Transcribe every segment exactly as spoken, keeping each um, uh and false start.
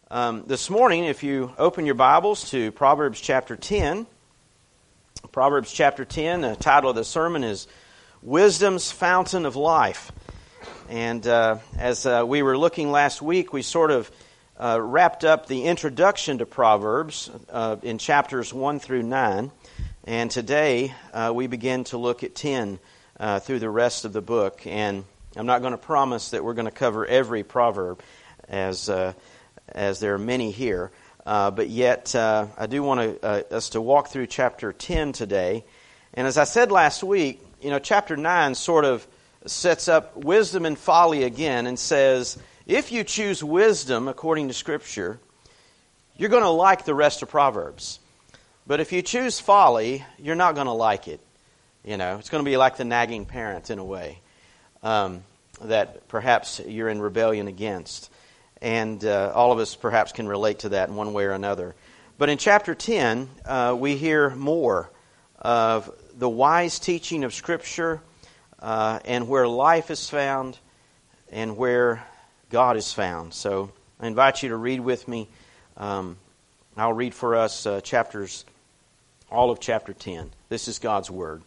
Um, this morning, if you open your Bibles to Proverbs chapter ten, Proverbs chapter ten, the title of the sermon is Wisdom's Fountain of Life. And uh, as uh, we were looking last week, we sort of uh, wrapped up the introduction to Proverbs uh, in chapters one through nine. And today uh, we begin to look at ten uh, through the rest of the book. And I'm not going to promise that we're going to cover every proverb as uh, as there are many here. Uh, but yet uh, I do want to, uh, us to walk through chapter ten today. And as I said last week, you know, chapter nine sort of sets up wisdom and folly again and says, if you choose wisdom according to Scripture, you're going to like the rest of Proverbs. But if you choose folly, you're not going to like it. You know, it's going to be like the nagging parent in a way um, that perhaps you're in rebellion against. And uh, all of us perhaps can relate to that in one way or another. But in chapter ten, uh, we hear more of the wise teaching of Scripture uh, and where life is found and where God is found. So I invite you to read with me. Um, I'll read for us uh, chapters, all of chapter ten. This is God's Word.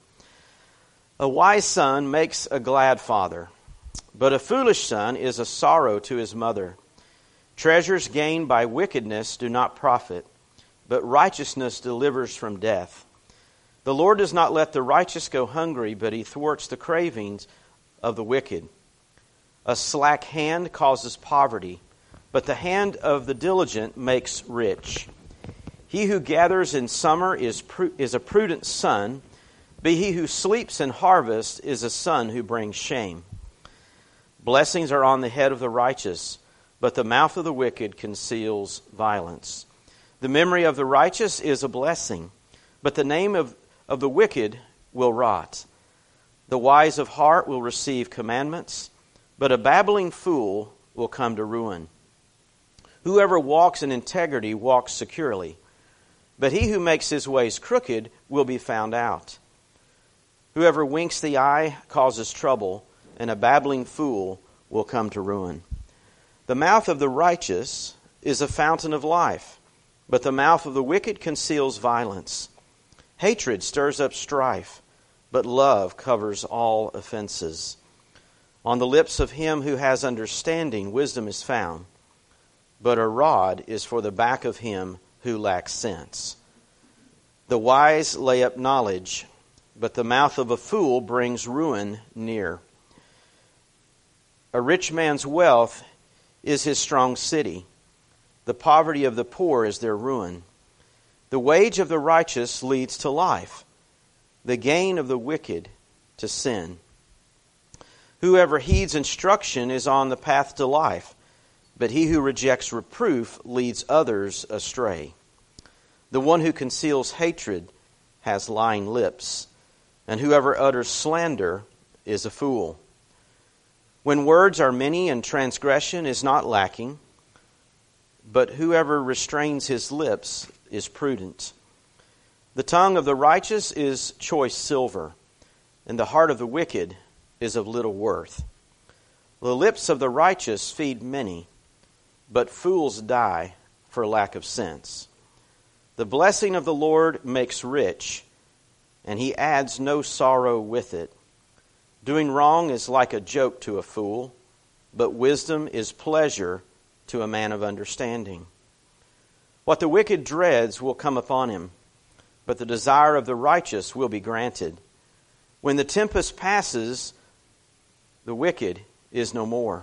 A wise son makes a glad father, but a foolish son is a sorrow to his mother. Treasures gained by wickedness do not profit, but righteousness delivers from death. The Lord does not let the righteous go hungry, but He thwarts the cravings of the wicked. A slack hand causes poverty, but the hand of the diligent makes rich. He who gathers in summer is pru- is a prudent son, but he who sleeps in harvest is a son who brings shame. Blessings are on the head of the righteous, but the mouth of the wicked conceals violence. The memory of the righteous is a blessing, but the name of, of the wicked will rot. The wise of heart will receive commandments, but a babbling fool will come to ruin. Whoever walks in integrity walks securely, but he who makes his ways crooked will be found out. Whoever winks the eye causes trouble, and a babbling fool will come to ruin. The mouth of the righteous is a fountain of life, but the mouth of the wicked conceals violence. Hatred stirs up strife, but love covers all offenses. On the lips of him who has understanding, wisdom is found, but a rod is for the back of him who lacks sense. The wise lay up knowledge, but the mouth of a fool brings ruin near. A rich man's wealth is his strong city. The poverty of the poor is their ruin. The wage of the righteous leads to life, the gain of the wicked to sin. Whoever heeds instruction is on the path to life, but he who rejects reproof leads others astray. The one who conceals hatred has lying lips, and whoever utters slander is a fool. When words are many and transgression is not lacking, but whoever restrains his lips is prudent. The tongue of the righteous is choice silver, and the heart of the wicked is of little worth. The lips of the righteous feed many, but fools die for lack of sense. The blessing of the Lord makes rich, and He adds no sorrow with it. Doing wrong is like a joke to a fool, but wisdom is pleasure to a man of understanding. What the wicked dreads will come upon him, but the desire of the righteous will be granted. When the tempest passes, the wicked is no more,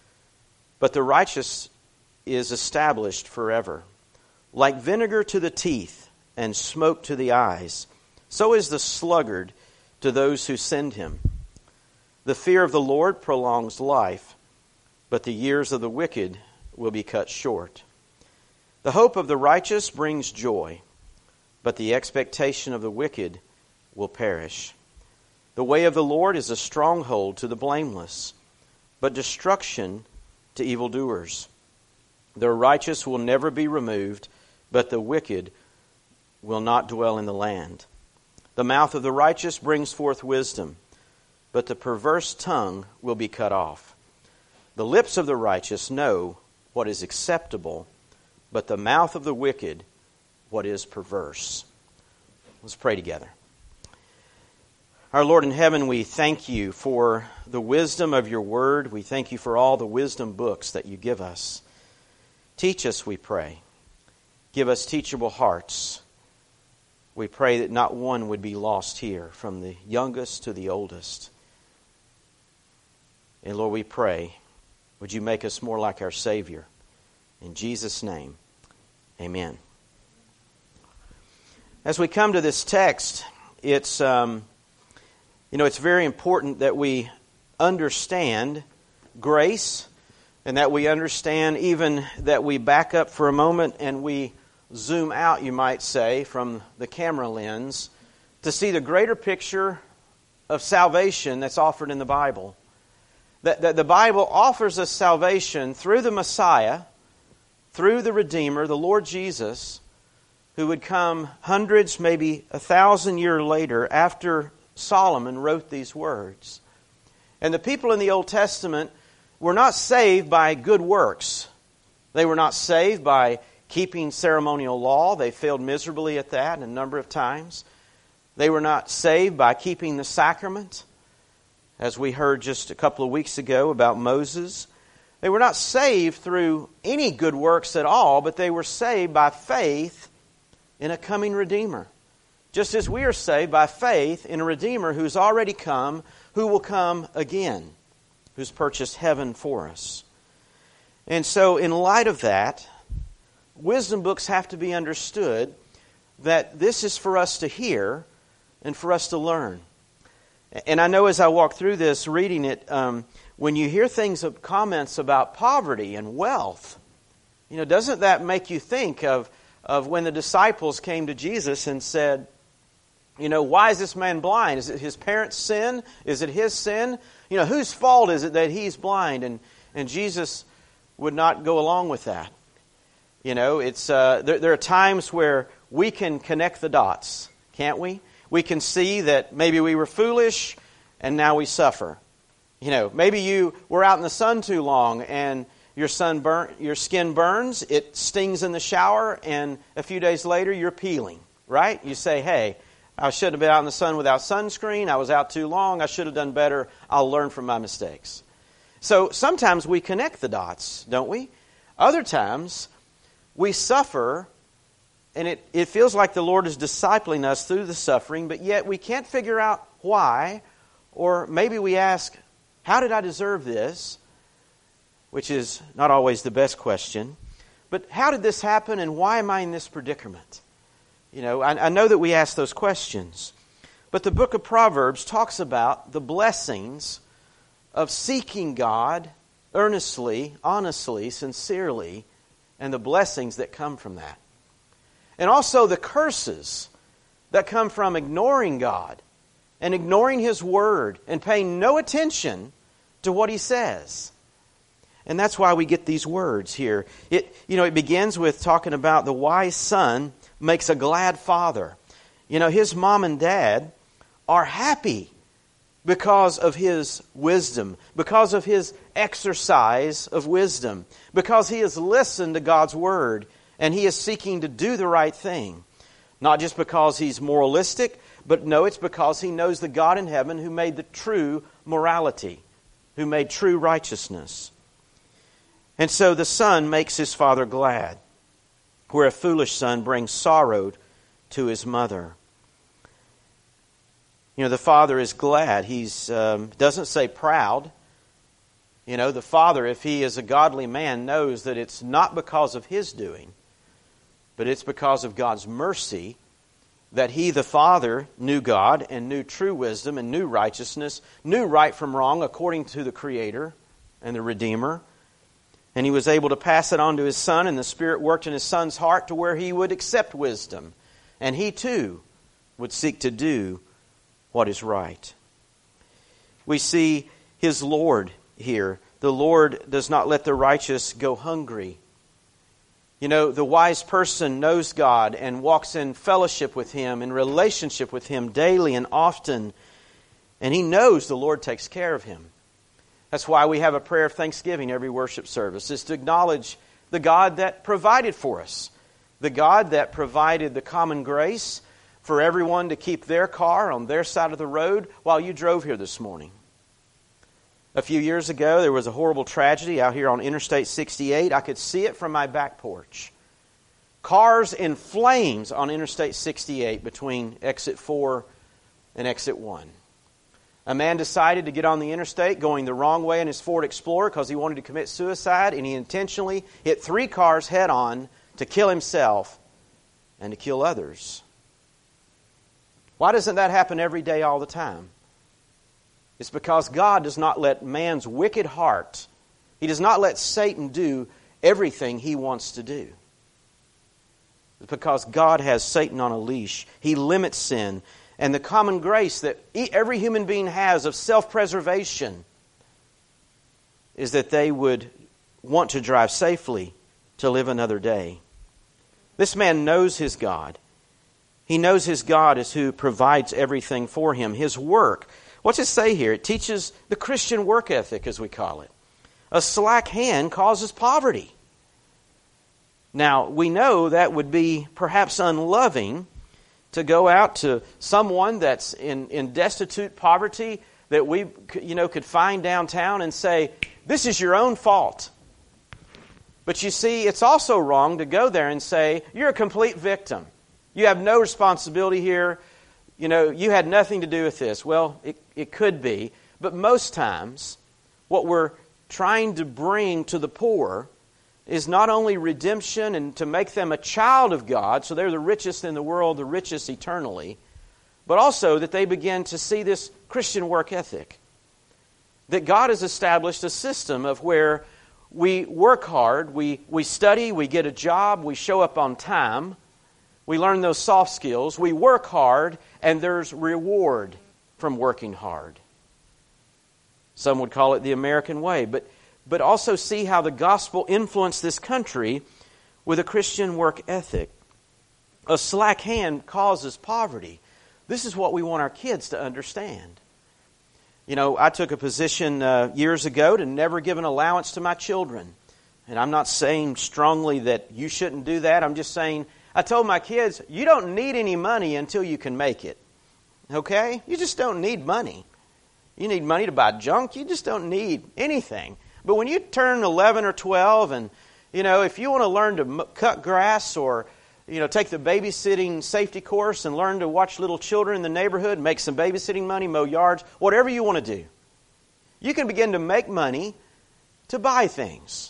but the righteous is established forever. Like vinegar to the teeth and smoke to the eyes, so is the sluggard to those who send him. The fear of the Lord prolongs life, but the years of the wicked will be cut short. The hope of the righteous brings joy, but the expectation of the wicked will perish. The way of the Lord is a stronghold to the blameless, but destruction to evildoers. The righteous will never be removed, but the wicked will not dwell in the land. The mouth of the righteous brings forth wisdom, but the perverse tongue will be cut off. The lips of the righteous know what is acceptable, but the mouth of the wicked what is perverse. Let's pray together. Our Lord in heaven, we thank you for the wisdom of your word. We thank you for all the wisdom books that you give us. Teach us, we pray. Give us teachable hearts. We pray that not one would be lost here, from the youngest to the oldest. And Lord, we pray, would you make us more like our Savior? In Jesus' name, amen. As we come to this text, it's um, you know it's very important that we understand grace, and that we understand even that we back up for a moment and we zoom out, you might say, from the camera lens to see the greater picture of salvation that's offered in the Bible. That, that the Bible offers us salvation through the Messiah, through the Redeemer, the Lord Jesus, who would come hundreds, maybe a thousand years later after Solomon wrote these words. And the people in the Old Testament were not saved by good works. They were not saved by keeping ceremonial law. They failed miserably at that a number of times. They were not saved by keeping the sacrament, as we heard just a couple of weeks ago about Moses. They were not saved through any good works at all, but they were saved by faith in a coming Redeemer. Just as we are saved by faith in a Redeemer who's already come, who will come again, who's purchased heaven for us. And so in light of that, wisdom books have to be understood that this is for us to hear and for us to learn. And I know as I walk through this, reading it, um, when you hear things, comments about poverty and wealth, you know, doesn't that make you think of, of when the disciples came to Jesus and said, you know, why is this man blind? Is it his parents' sin? Is it his sin? You know, whose fault is it that he's blind? And and Jesus would not go along with that. You know, it's uh, there, there are times where we can connect the dots, can't we? We can see that maybe we were foolish and now we suffer. You know, maybe you were out in the sun too long and your sun burn, your skin burns, it stings in the shower, and a few days later you're peeling, right? You say, hey, I should have been out in the sun without sunscreen. I was out too long. I should have done better. I'll learn from my mistakes. So sometimes we connect the dots, don't we? Other times we suffer, and it, it feels like the Lord is discipling us through the suffering, but yet we can't figure out why. Or maybe we ask, how did I deserve this? Which is not always the best question. But how did this happen, and why am I in this predicament? You know, I, I know that we ask those questions. But the book of Proverbs talks about the blessings of seeking God earnestly, honestly, sincerely, and the blessings that come from that. And also the curses that come from ignoring God and ignoring His Word and paying no attention to what He says. And that's why we get these words here. It, you know, it begins with talking about the wise son makes a glad father. You know, his mom and dad are happy because of his wisdom, because of his exercise of wisdom, because he has listened to God's Word and he is seeking to do the right thing. Not just because he's moralistic, but no, it's because he knows the God in heaven who made the true morality, who made true righteousness. And so the son makes his father glad, where a foolish son brings sorrow to his mother. You know, the father is glad. He's um, doesn't say proud. You know, the father, if he is a godly man, knows that it's not because of his doing, but it's because of God's mercy that he, the father, knew God and knew true wisdom and knew righteousness, knew right from wrong according to the Creator and the Redeemer. And he was able to pass it on to his son, and the Spirit worked in his son's heart to where he would accept wisdom. And he too would seek to do what is right. We see his Lord here. The Lord does not let the righteous go hungry. You know, the wise person knows God and walks in fellowship with Him, in relationship with Him daily and often. And he knows the Lord takes care of him. That's why we have a prayer of thanksgiving every worship service, is to acknowledge the God that provided for us, the God that provided the common grace for everyone to keep their car on their side of the road while you drove here this morning. A few years ago, there was a horrible tragedy out here on Interstate sixty-eight. I could see it from my back porch. Cars in flames on Interstate sixty-eight between exit four and exit one. A man decided to get on the interstate going the wrong way in his Ford Explorer because he wanted to commit suicide, and he intentionally hit three cars head on to kill himself and to kill others. Why doesn't that happen every day all the time? It's because God does not let man's wicked heart, He does not let Satan do everything he wants to do. It's because God has Satan on a leash. He limits sin. And the common grace that every human being has of self-preservation is that they would want to drive safely to live another day. This man knows his God. He knows his God is who provides everything for him. His work. What's it say here? It teaches the Christian work ethic, as we call it. A slack hand causes poverty. Now, we know that would be perhaps unloving to go out to someone that's in, in destitute poverty that we you know could find downtown and say, this is your own fault. But you see, it's also wrong to go there and say, you're a complete victim. You have no responsibility here. You know, you had nothing to do with this. Well, it, it could be. But most times, what we're trying to bring to the poor is not only redemption and to make them a child of God, so they're the richest in the world, the richest eternally, but also that they begin to see this Christian work ethic. That God has established a system of where we work hard, we, we study, we get a job, we show up on time, we learn those soft skills, we work hard, and there's reward from working hard. Some would call it the American way, but but also see how the gospel influenced this country with a Christian work ethic. A slack hand causes poverty. This is what we want our kids to understand. You know, I took a position uh, years ago to never give an allowance to my children. And I'm not saying strongly that you shouldn't do that. I'm just saying, I told my kids, you don't need any money until you can make it. Okay? You just don't need money. You need money to buy junk. You just don't need anything. But when you turn eleven or twelve and, you know, if you want to learn to cut grass or, you know, take the babysitting safety course and learn to watch little children in the neighborhood, make some babysitting money, mow yards, whatever you want to do, you can begin to make money to buy things.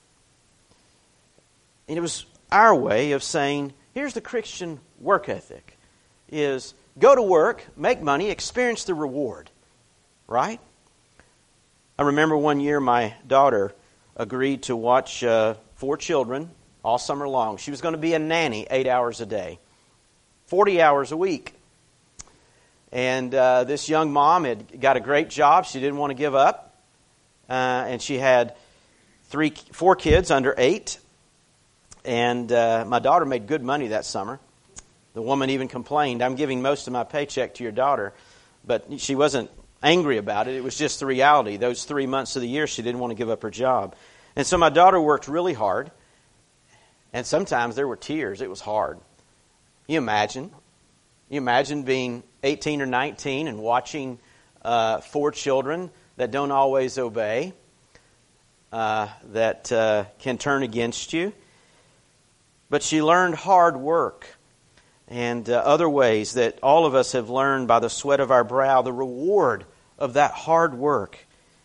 And it was our way of saying, here's the Christian work ethic, is go to work, make money, experience the reward, right? I remember one year my daughter agreed to watch uh, four children all summer long. She was going to be a nanny eight hours a day, forty hours a week. And uh, this young mom had got a great job. She didn't want to give up. Uh, and she had three, four kids under eight. And uh, my daughter made good money that summer. The woman even complained, I'm giving most of my paycheck to your daughter. But she wasn't angry about it. It was just the reality. Those three months of the year, she didn't want to give up her job. And so my daughter worked really hard. And sometimes there were tears. It was hard. You imagine. You imagine being eighteen or nineteen and watching uh, four children that don't always obey, uh, that uh, can turn against you. But she learned hard work and uh, other ways that all of us have learned by the sweat of our brow, the reward of that hard work.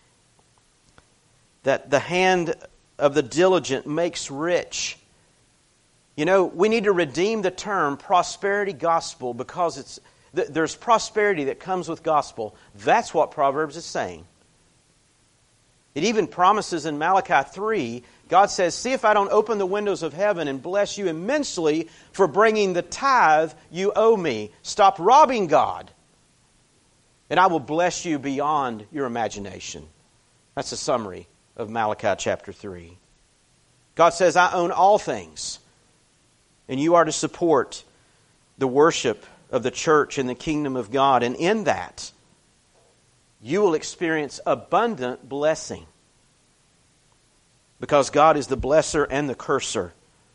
That the hand of the diligent makes rich. You know, we need to redeem the term prosperity gospel because it's th- there's prosperity that comes with gospel. That's what Proverbs is saying. It even promises in Malachi three, God says, see if I don't open the windows of heaven and bless you immensely for bringing the tithe you owe me. Stop robbing God, and I will bless you beyond your imagination. That's a summary of Malachi chapter three. God says, I own all things, and you are to support the worship of the church and the kingdom of God. And in that, you will experience abundant blessing. because God is the blesser and the curser.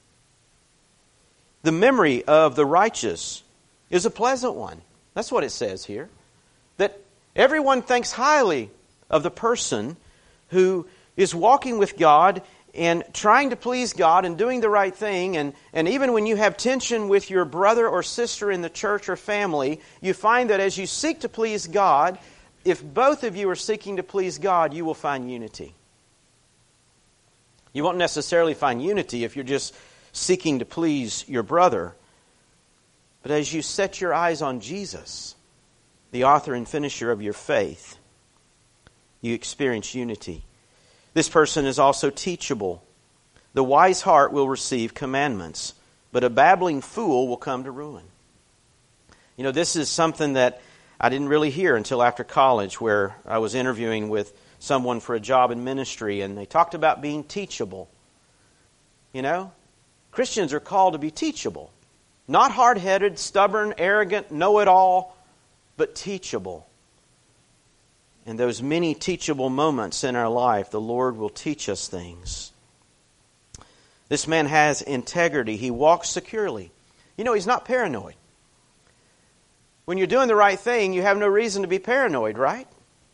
The memory of the righteous is a pleasant one. That's what it says here. That everyone thinks highly of the person who is walking with God and trying to please God and doing the right thing. And, and even when you have tension with your brother or sister in the church or family, you find that as you seek to please God, if both of you are seeking to please God, you will find unity. You won't necessarily find unity if you're just seeking to please your brother. But as you set your eyes on Jesus, the author and finisher of your faith, you experience unity. This person is also teachable. The wise heart will receive commandments, but a babbling fool will come to ruin. You know, this is something that I didn't really hear until after college, where I was interviewing with someone for a job in ministry, and they talked about being teachable. You know, Christians are called to be teachable. Not hard-headed, stubborn, arrogant, know-it-all, but teachable. In those many teachable moments in our life, the Lord will teach us things. This man has integrity. He walks securely. You know, he's not paranoid. When you're doing the right thing, you have no reason to be paranoid, right?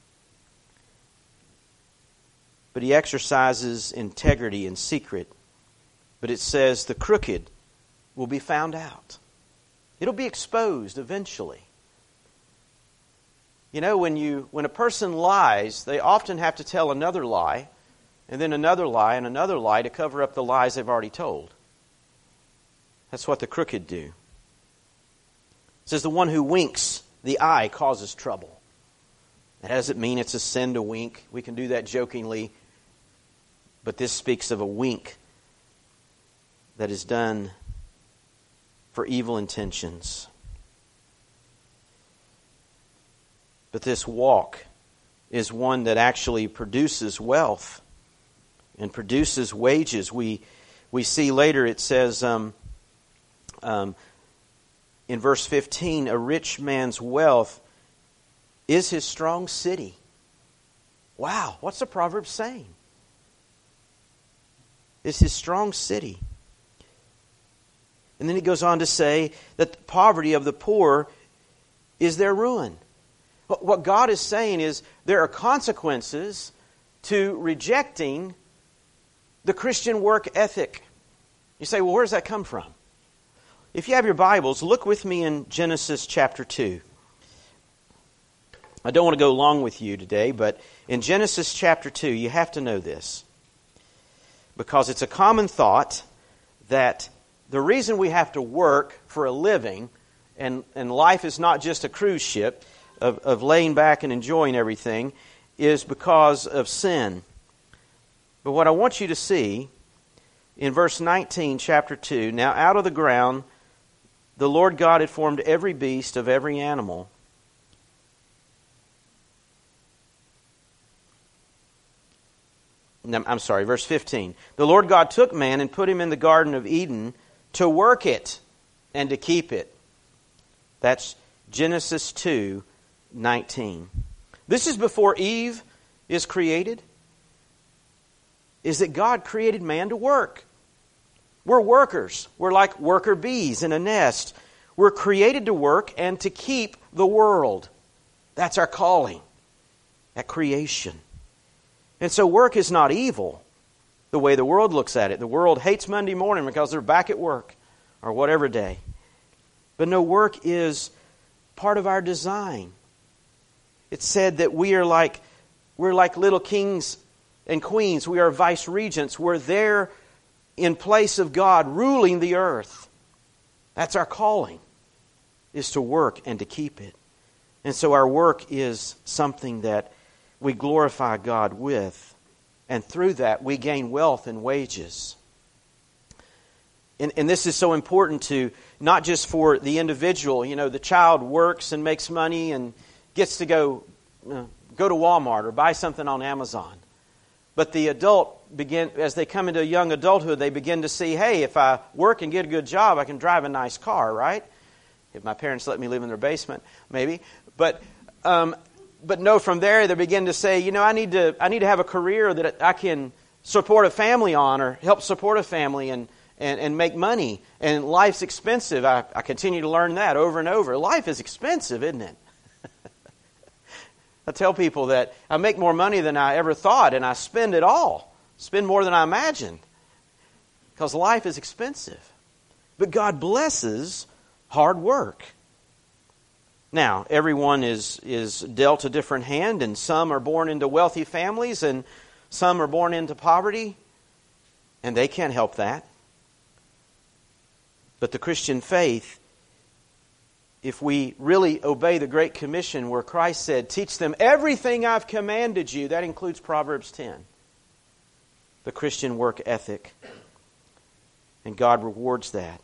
But he exercises integrity in secret. But it says the crooked will be found out. It'll be exposed eventually. You know, when you when a person lies, they often have to tell another lie, and then another lie, and another lie to cover up the lies they've already told. That's what the crooked do. It says the one who winks the eye causes trouble. That doesn't mean it's a sin to wink. We can do that jokingly. But this speaks of a wink that is done for evil intentions. But this walk is one that actually produces wealth and produces wages. We we see later it says um, um, in verse fifteen, a rich man's wealth is his strong city. Wow, what's the proverb saying? It's his strong city. And then he goes on to say that the poverty of the poor is their ruin. What God is saying is there are consequences to rejecting the Christian work ethic. You say, well, where does that come from? If you have your Bibles, look with me in Genesis chapter two. I don't want to go long with you today, but in Genesis chapter two, you have to know this. Because it's a common thought that the reason we have to work for a living, and, and life is not just a cruise ship, Of, of laying back and enjoying everything, is because of sin. But what I want you to see in verse nineteen, chapter two, now out of the ground the Lord God had formed every beast of every animal. No, I'm sorry, verse fifteen. The Lord God took man and put him in the Garden of Eden to work it and to keep it. That's Genesis two, nineteen. This is before Eve is created. Is that God created man to work. We're workers. We're like worker bees in a nest. We're created to work and to keep the world. That's our calling at creation. And so work is not evil the way the world looks at it. The world hates Monday morning because they're back at work or whatever day. But no, work is part of our design. It's said that we are like we're like little kings and queens. We are vice regents. We're there in place of God, ruling the earth. That's our calling, is to work and to keep it. And so our work is something that we glorify God with. And through that, we gain wealth and wages. And, and this is so important to, not just for the individual. You know, the child works and makes money and gets to go uh, go to Walmart or buy something on Amazon. But the adult, begin as they come into young adulthood, they begin to see, hey, if I work and get a good job, I can drive a nice car, right? If my parents let me live in their basement, maybe. But um, but no, from there they begin to say, you know, I need to I need to have a career that I can support a family on or help support a family and, and, and make money. And life's expensive. I, I continue to learn that over and over. Life is expensive, isn't it? I tell people that I make more money than I ever thought, and I spend it all. Spend more than I imagined. Because life is expensive. But God blesses hard work. Now, everyone is, is dealt a different hand, and some are born into wealthy families, and some are born into poverty, and they can't help that. But the Christian faith, if we really obey the Great Commission where Christ said, teach them everything I've commanded you, that includes Proverbs ten. The Christian work ethic. And God rewards that.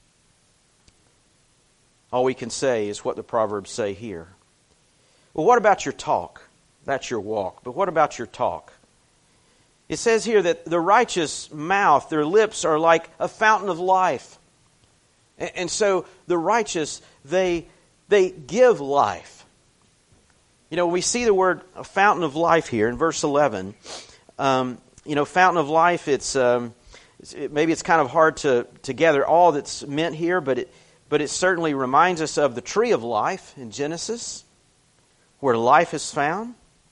All we can say is what the Proverbs say here. Well, what about your talk? That's your walk. But what about your talk? It says here that the righteous mouth, their lips are like a fountain of life. And so the righteous, they, they give life. You know, we see the word a fountain of life here in verse eleven. Um, you know, fountain of life, it's um, it, maybe it's kind of hard to, to gather all that's meant here, but it, but it certainly reminds us of the tree of life in Genesis, where life is found.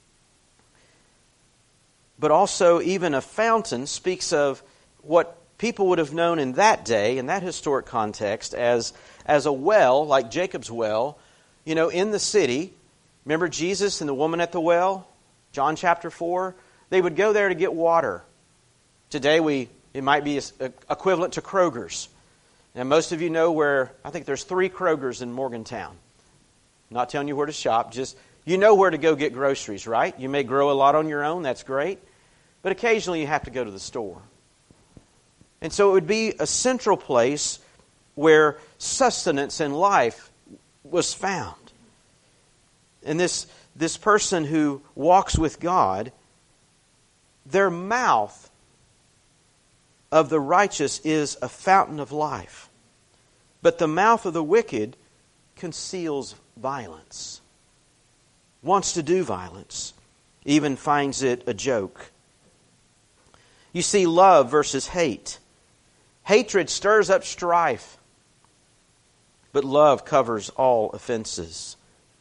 But also even a fountain speaks of what people would have known in that day, in that historic context, as, as a well, like Jacob's well, you know, in the city. Remember Jesus and the woman at the well? John chapter four? They would go there to get water. Today we it might be equivalent to Kroger's. And most of you know where, I think there's three Krogers in Morgantown. I'm not telling you where to shop, just you know where to go get groceries, right? You may grow a lot on your own, that's great. But occasionally you have to go to the store. And so it would be a central place where sustenance and life was found. And this, this person who walks with God, their mouth of the righteous is a fountain of life. But the mouth of the wicked conceals violence. Wants to do violence. Even finds it a joke. You see love versus hate. Hatred stirs up strife, but love covers all offenses.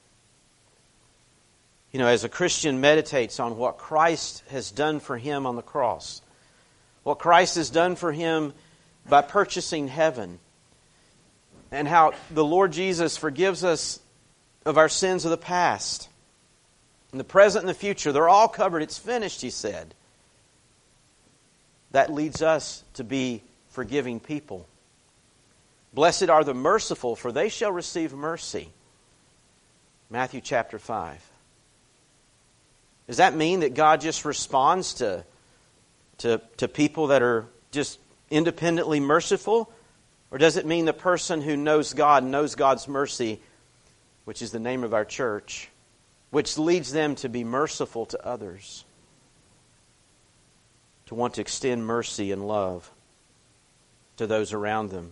You know, as a Christian meditates on what Christ has done for him on the cross, what Christ has done for him by purchasing heaven, and how the Lord Jesus forgives us of our sins of the past, and the present and the future, they're all covered. It's finished, he said. That leads us to be forgiving people. Blessed are the merciful, for they shall receive mercy. Matthew chapter five. Does that mean that God just responds to, to, to people that are just independently merciful? Or does it mean the person who knows God, knows God's mercy, which is the name of our church, which leads them to be merciful to others? To want to extend mercy and love to those around them.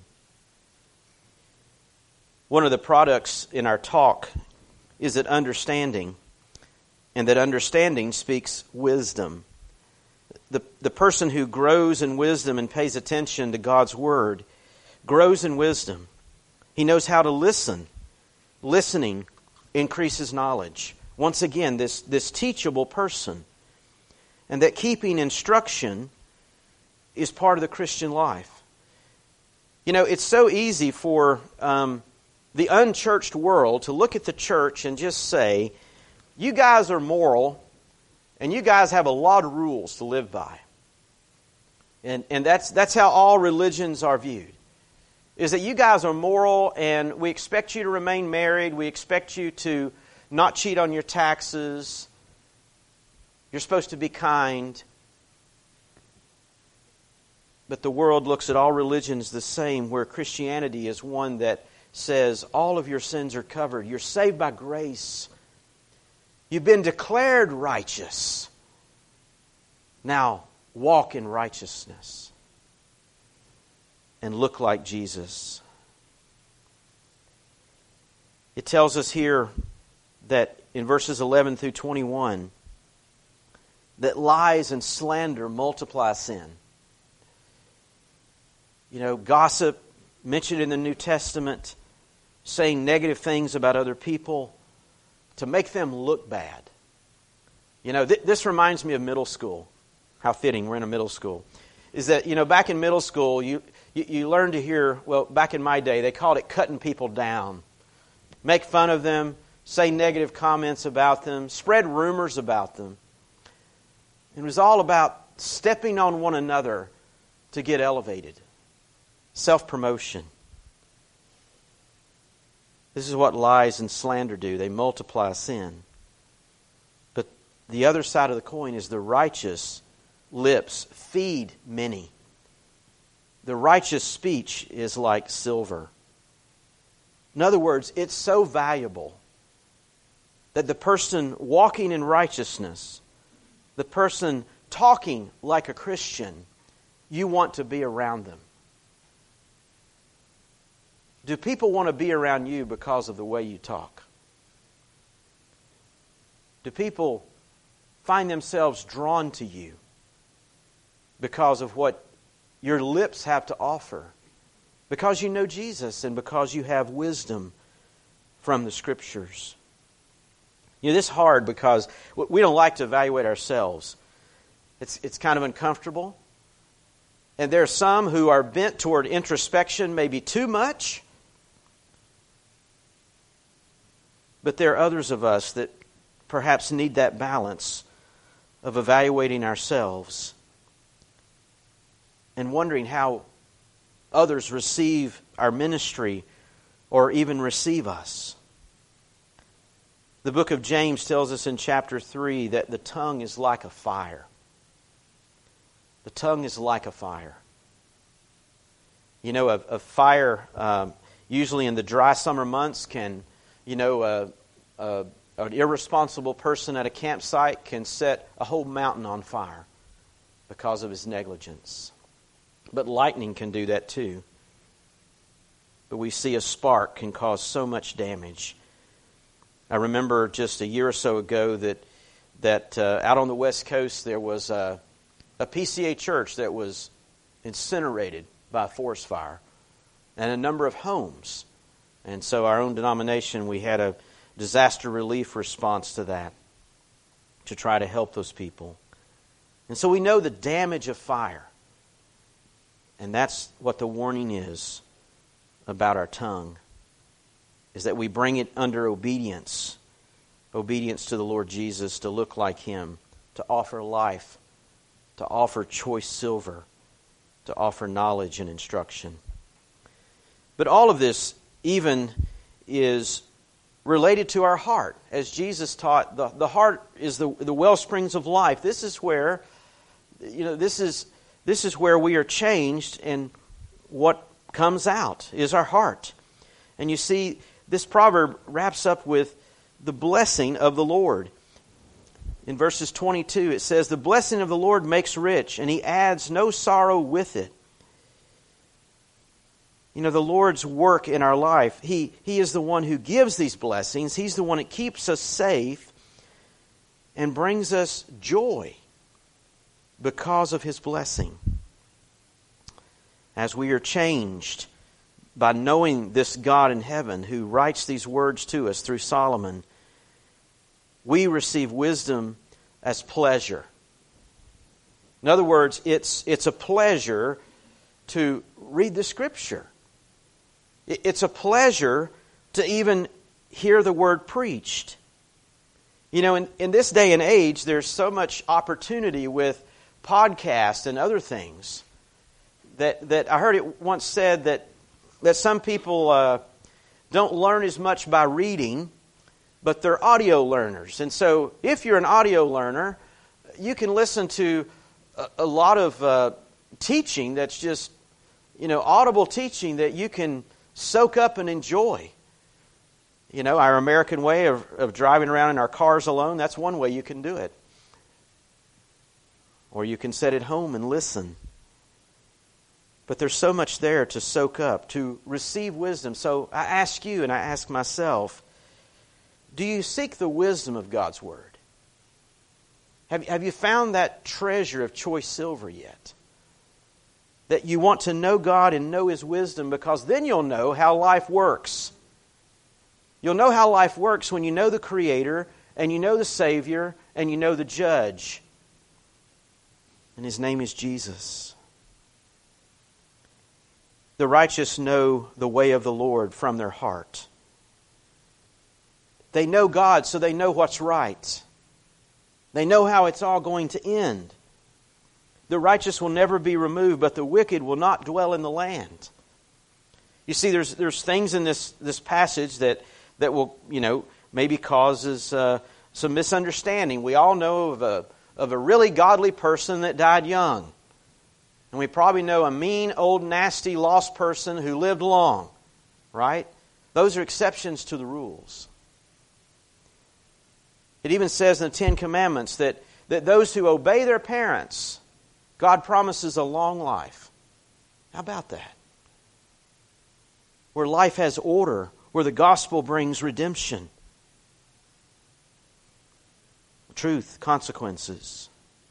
One of the products in our talk is that understanding, and that understanding speaks wisdom. The, the person who grows in wisdom and pays attention to God's Word grows in wisdom. He knows how to listen. Listening increases knowledge. Once again, this, this teachable person. And that keeping instruction is part of the Christian life. You know, it's so easy for um, the unchurched world to look at the church and just say, you guys are moral, and you guys have a lot of rules to live by. And, and that's, that's how all religions are viewed. Is that you guys are moral, and we expect you to remain married, we expect you to not cheat on your taxes, you're supposed to be kind. But the world looks at all religions the same, where Christianity is one that says all of your sins are covered. You're saved by grace. You've been declared righteous. Now walk in righteousness and look like Jesus. It tells us here that in verses eleven through twenty-one, that lies and slander multiply sin. You know, gossip, mentioned in the New Testament, saying negative things about other people to make them look bad. You know, th- this reminds me of middle school. How fitting, we're in a middle school. Is that, you know, back in middle school, you, you, you learn to hear, well, back in my day, they called it cutting people down. Make fun of them, say negative comments about them, spread rumors about them. It was all about stepping on one another to get elevated. Self-promotion. This is what lies and slander do. They multiply sin. But the other side of the coin is the righteous lips feed many. The righteous speech is like silver. In other words, it's so valuable that the person walking in righteousness, the person talking like a Christian, you want to be around them. Do people want to be around you because of the way you talk? Do people find themselves drawn to you because of what your lips have to offer? Because you know Jesus and because you have wisdom from the Scriptures. You know, this is hard because we don't like to evaluate ourselves. It's, it's kind of uncomfortable. And there are some who are bent toward introspection, maybe too much. But there are others of us that perhaps need that balance of evaluating ourselves and wondering how others receive our ministry or even receive us. The book of James tells us in chapter three that the tongue is like a fire. The tongue is like a fire. You know, a, a fire, um, usually in the dry summer months, can, you know, uh, uh, an irresponsible person at a campsite can set a whole mountain on fire because of his negligence. But lightning can do that too. But we see a spark can cause so much damage. I remember just a year or so ago that that uh, out on the West Coast there was a, a P C A church that was incinerated by a forest fire, and a number of homes. And so our own denomination, we had a disaster relief response to that to try to help those people. And so we know the damage of fire. And that's what the warning is about our tongue, is that we bring it under obedience. Obedience to the Lord Jesus, to look like Him, to offer life, to offer choice silver, to offer knowledge and instruction. But all of this even is related to our heart. As Jesus taught, the, the heart is the, the well springs of life. This is where, you know, this is this is where we are changed, and what comes out is our heart. And you see, this proverb wraps up with the blessing of the Lord. In verses twenty-two, it says, "The blessing of the Lord makes rich, and He adds no sorrow with it." You know, the Lord's work in our life, He, He is the one who gives these blessings. He's the one that keeps us safe and brings us joy because of His blessing. As we are changed by knowing this God in heaven who writes these words to us through Solomon, we receive wisdom as pleasure. In other words, it's, it's a pleasure to read the Scripture. It's a pleasure to even hear the Word preached. You know, in, in this day and age, there's so much opportunity with podcasts and other things that, that I heard it once said that, that some people uh, don't learn as much by reading, but they're audio learners. And so if you're an audio learner, you can listen to a, a lot of uh, teaching that's just, you know, audible teaching that you can soak up and enjoy. You know, our American way of, of driving around in our cars alone, that's one way you can do it. Or you can sit at home and listen. But there's so much there to soak up, to receive wisdom. So I ask you and I ask myself, do you seek the wisdom of God's Word? Have, have you found that treasure of choice silver yet? That you want to know God and know His wisdom, because then you'll know how life works. You'll know how life works when you know the Creator, and you know the Savior, and you know the Judge. And His name is Jesus. The righteous know the way of the Lord from their heart. They know God, so they know what's right. They know how it's all going to end. The righteous will never be removed, but the wicked will not dwell in the land. You see, there's there's things in this, this passage that, that will, you know, maybe causes uh, some misunderstanding. We all know of a, of a really godly person that died young. And we probably know a mean, old, nasty, lost person who lived long. Right? Those are exceptions to the rules. It even says in the Ten Commandments that, that those who obey their parents, God promises a long life. How about that? Where life has order, where the gospel brings redemption. Truth, consequences.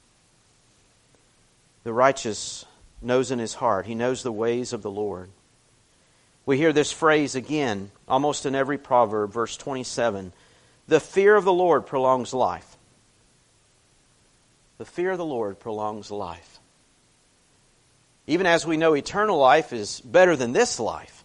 The righteous knows in his heart. He knows the ways of the Lord. We hear this phrase again, almost in every proverb, verse twenty-seven. The fear of the Lord prolongs life. The fear of the Lord prolongs life. Even as we know eternal life is better than this life.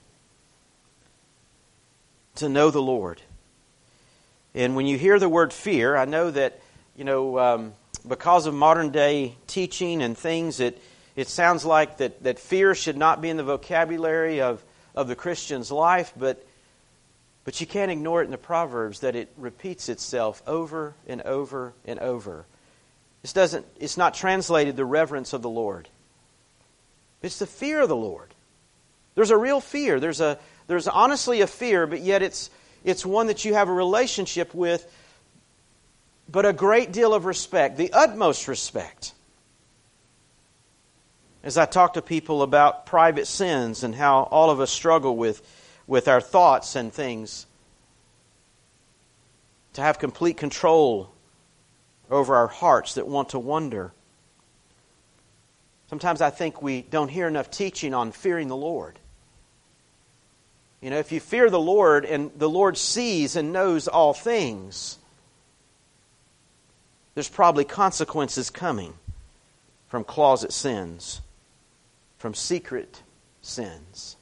To know the Lord. And when you hear the word fear, I know that, you know, um, because of modern day teaching and things, it, it sounds like that, that fear should not be in the vocabulary of, of the Christian's life, but, but you can't ignore it in the Proverbs that it repeats itself over and over and over. This doesn't, it's not translated the reverence of the Lord. It's the fear of the Lord. There's a real fear. There's a there's honestly a fear, but yet it's it's one that you have a relationship with, but a great deal of respect, the utmost respect. As I talk to people about private sins and how all of us struggle with, with our thoughts and things, to have complete control over our hearts that want to wander. Sometimes I think we don't hear enough teaching on fearing the Lord. You know, if you fear the Lord and the Lord sees and knows all things, there's probably consequences coming from closet sins, from secret sins.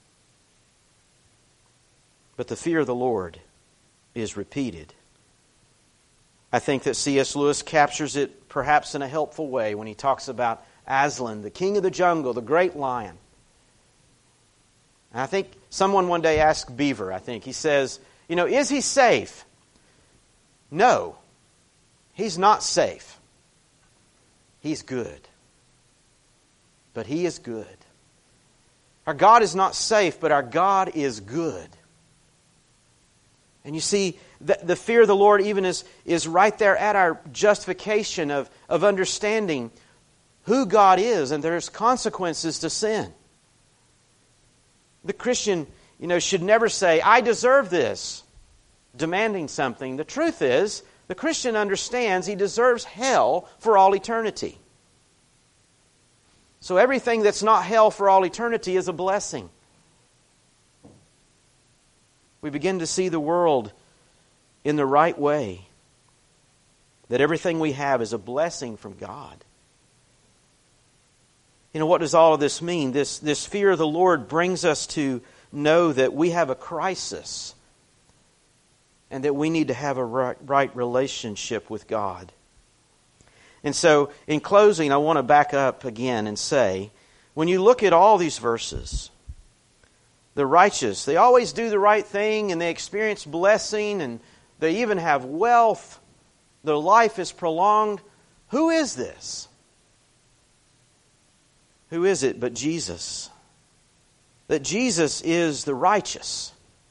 But the fear of the Lord is repeated. I think that C S Lewis captures it perhaps in a helpful way when he talks about Aslan, the king of the jungle, the great lion. And I think someone one day asked Beaver, I think, he says, you know, is he safe? No, he's not safe. He's good. But He is good. Our God is not safe, but our God is good. And you see, the, the fear of the Lord even is, is right there at our justification of, of understanding who God is, and there's consequences to sin. The Christian, you know, should never say, I deserve this, demanding something. The truth is, the Christian understands he deserves hell for all eternity. So everything that's not hell for all eternity is a blessing. We begin to see the world in the right way. That everything we have is a blessing from God. You know, what does all of this mean? This, this fear of the Lord brings us to know that we have a crisis and that we need to have a right, right relationship with God. And so, in closing, I want to back up again and say, when you look at all these verses, the righteous, they always do the right thing and they experience blessing and they even have wealth. Their life is prolonged. Who is this? Who is it but Jesus? That Jesus is the righteous.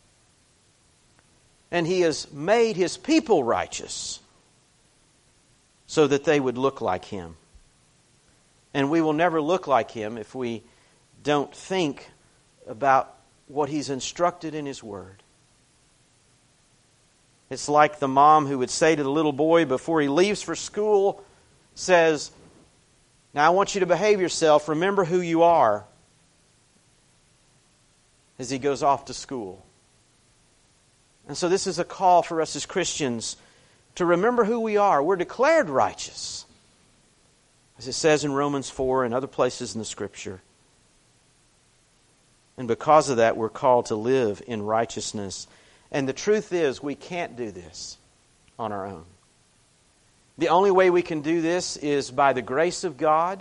And He has made His people righteous so that they would look like Him. And we will never look like Him if we don't think about what He's instructed in His Word. It's like the mom who would say to the little boy before he leaves for school, says, now I want you to behave yourself. Remember who you are, as he goes off to school. And so this is a call for us as Christians to remember who we are. We're declared righteous, as it says in Romans four and other places in the Scripture. And because of that, we're called to live in righteousness. And the truth is, we can't do this on our own. The only way we can do this is by the grace of God,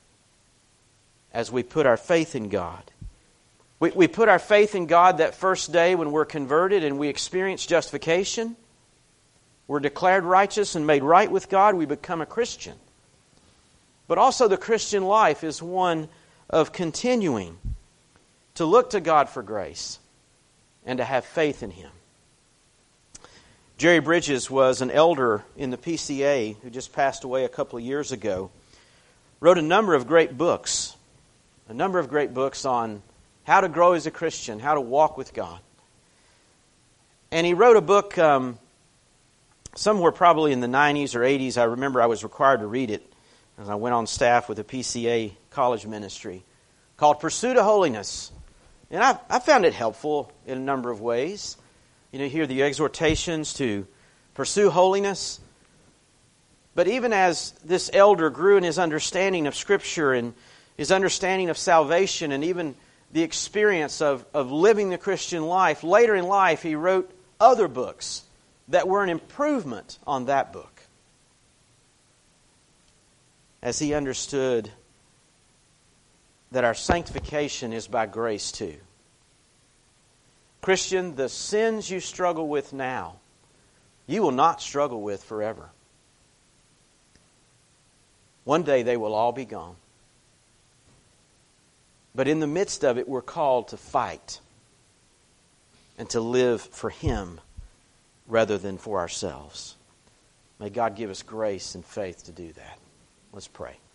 as we put our faith in God. We, we put our faith in God that first day when we're converted and we experience justification. We're declared righteous and made right with God. We become a Christian. But also the Christian life is one of continuing to look to God for grace and to have faith in Him. Jerry Bridges was an elder in the P C A who just passed away a couple of years ago. Wrote a number of great books, a number of great books on how to grow as a Christian, how to walk with God. And he wrote a book um, somewhere probably in the nineties or eighties. I remember I was required to read it as I went on staff with the P C A college ministry, called Pursuit of Holiness. And I, I found it helpful in a number of ways. You know, hear the exhortations to pursue holiness. But even as this elder grew in his understanding of Scripture and his understanding of salvation and even the experience of, of living the Christian life, later in life he wrote other books that were an improvement on that book, as he understood that our sanctification is by grace too. Christian, the sins you struggle with now, you will not struggle with forever. One day they will all be gone. But in the midst of it, we're called to fight and to live for Him rather than for ourselves. May God give us grace and faith to do that. Let's pray.